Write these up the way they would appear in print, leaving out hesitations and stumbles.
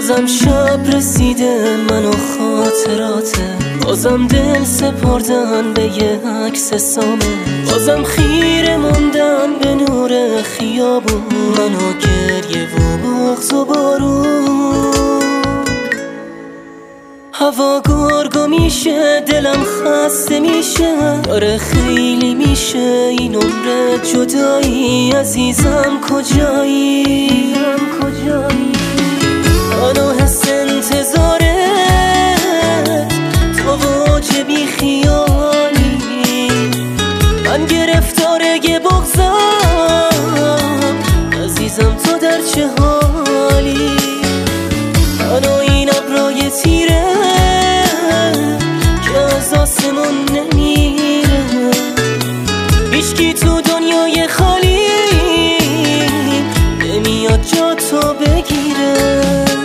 بازم شب رسیده من و خاطراته، بازم دل سپردن به یه عکس سامه، بازم خیره موندن به نور خیابون، من و گریه و بغض و بارون. هوا گرگو میشه، دلم خسته میشه، داره خیلی میشه این عمر جدایی. عزیزم کجایی؟ منو حس انتظاره تو واجه بی خیالی، من گرفتاره یه بغضم، عزیزم تو در چه حالی؟ منو این ابرای تیره که از آسمون نمیره، هیچکی تو دنیای خالی نمیاد جا تو بگیره.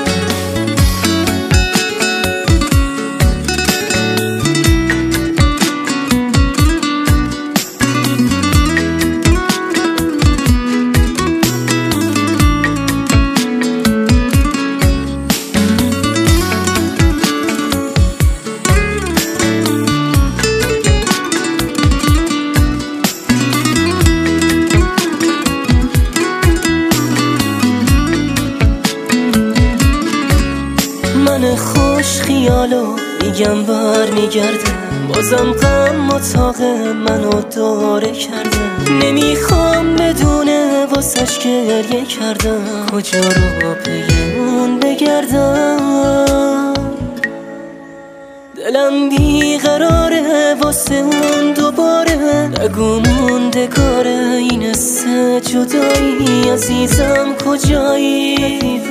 من خوش خیالو میگم بر میگرده، بازم غم اتاق منو داره کرده، نمیخوام بدونه واسش گریه کردم، کجا رو پی اون بگردم. دلم بیقراره واسه اون دوباره، نگو موندگاره این سه جدایی. عزیزم کجایی؟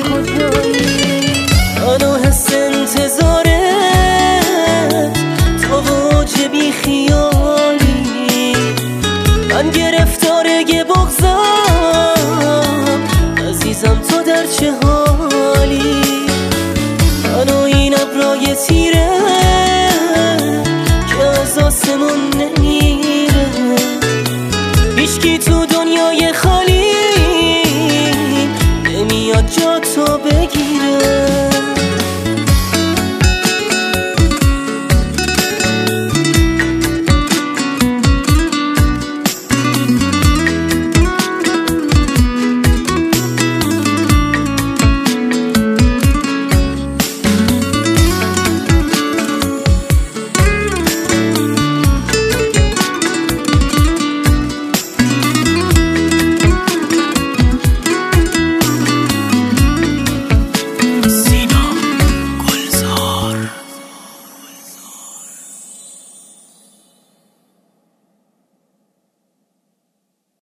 منو حس انتظاره تو واجه بی خیالی، من گرفتاره یه بغضم، عزیزم تو در چه حالی؟ منو این ابرای تیره که از آسمون نمیره، هیچکی تو دنیای خالی نمیاد جا تو بگی.